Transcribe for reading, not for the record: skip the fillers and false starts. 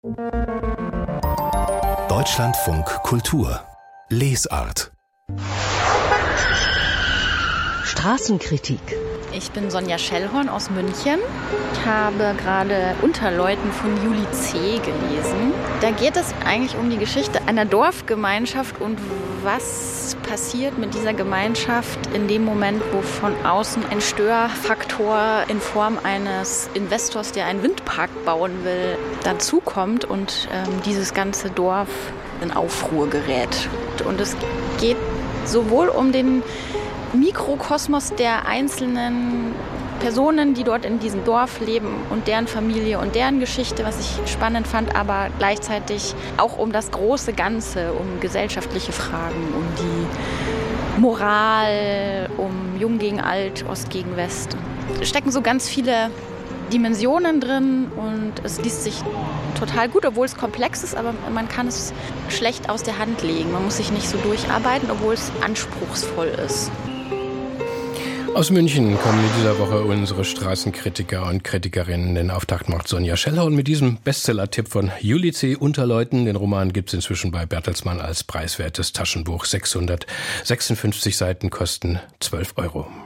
Deutschlandfunk Kultur Lesart. Straßenkritik. Ich bin Sonja Schellhorn aus München. Ich habe gerade Unterleuten von Juli C. gelesen. Da geht es eigentlich um die Geschichte einer Dorfgemeinschaft und was passiert mit dieser Gemeinschaft in dem Moment, wo von außen ein Störfaktor in Form eines Investors, der einen Windpark bauen will, dazukommt und dieses ganze Dorf in Aufruhr gerät. Und es geht sowohl um den Mikrokosmos der einzelnen Personen, die dort in diesem Dorf leben und deren Familie und deren Geschichte, was ich spannend fand, aber gleichzeitig auch um das große Ganze, um gesellschaftliche Fragen, um die Moral, um Jung gegen Alt, Ost gegen West. Es stecken so ganz viele Dimensionen drin und es liest sich total gut, obwohl es komplex ist, aber man kann es schlecht aus der Hand legen. Man muss sich nicht so durcharbeiten, obwohl es anspruchsvoll ist. Aus München kommen in dieser Woche unsere Straßenkritiker und Kritikerinnen. Den Auftakt macht Sonja Schellhorn mit diesem Bestseller-Tipp von Juli C. Unterleuten. Den Roman gibt es inzwischen bei Bertelsmann als preiswertes Taschenbuch. 656 Seiten kosten 12 €.